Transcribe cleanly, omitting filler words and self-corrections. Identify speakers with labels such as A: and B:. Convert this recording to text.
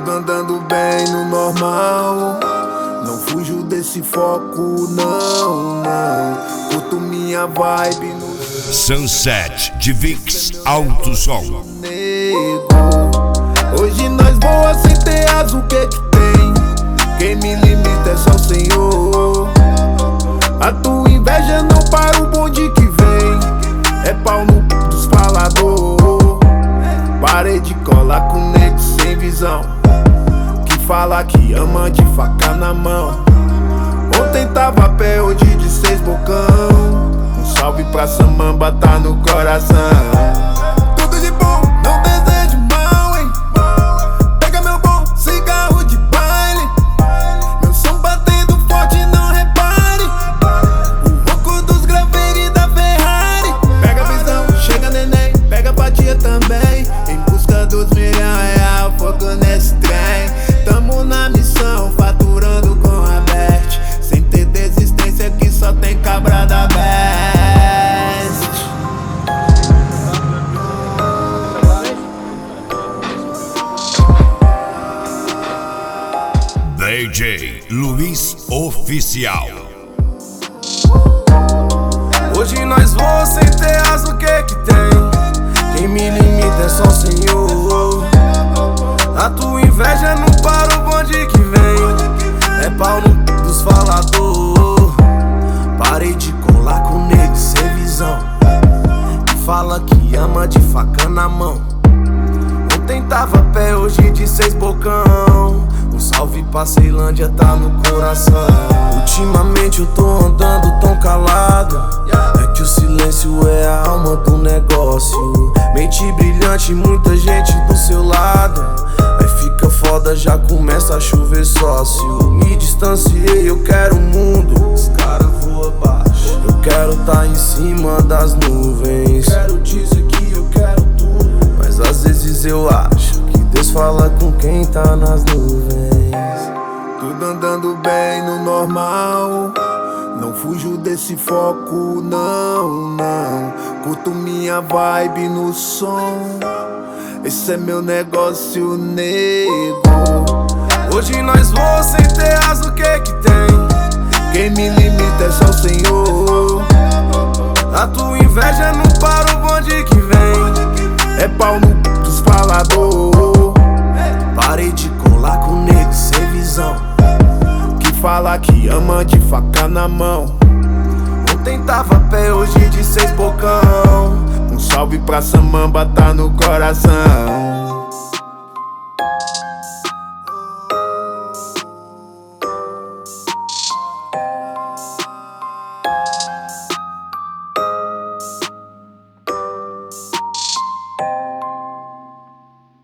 A: Tudo andando bem no normal. Não fujo desse foco, não, não. Curto minha vibe no
B: Sunset de Vix Alto Som.
A: nego. Hoje nós voa sem ter asa, o que que tem? Quem me limita é só o Senhor. A tua inveja não para o bonde que vem. É pau no dos falador. Parei de colar com nego sem visão, que fala que ama de faca na mão. Ontem tava a pé, hoje de 6 bocão. Um salve pra Samamba, tá no coração. Tudo de bom, não desejo mal, hein? Pega meu bom cigarro de baile. Meu som batendo forte, não repare. O ronco dos graveiros da Ferrari. Pega a visão, chega neném, pega a batia também. Em busca dos R$1.000, fogo nesse trem. Tamo na missão, faturando com a Bert. Sem ter desistência, que só tem cabra da Best.
B: DJ Luiz Oficial.
C: Hoje nós voa sem ter asa, o que que tem? Quem me limita é só o Senhor. A tua inveja não para o bonde que vem. É pau no dos falador. Parei de colar com nego sem visão, que fala que ama de faca na mão. Ontem tava a pé, hoje de 6 bocão. Um salve pra Ceilândia, tá no coração. Ultimamente eu tô andando tão calado, é que o silêncio é a alma do negócio. Mente brilhante, muita gente do seu lado. Aí fica foda, já começa a chover sócio. Me distanciei, eu quero o mundo, os caras voam baixo. Eu quero tá em cima das nuvens. Quero dizer que eu quero tudo, mas às vezes eu acho que Deus fala com quem tá nas nuvens.
A: Tudo andando bem no normal. Não fujo desse foco, não, não. Curto minha vibe no som. Esse é meu negócio, nego.
C: Hoje nós voa sem ter asa, o que que tem?
A: Quem me limita é só o Senhor.
C: A tua inveja não para o bonde que vem.
A: É pau no dos falador.
C: Parei de colar com nego sem visão,
A: que fala que ama de faca na mão.
C: Ontem tava a pé, hoje de 6 bocão.
A: Um salve pra Samamba, tá no coração.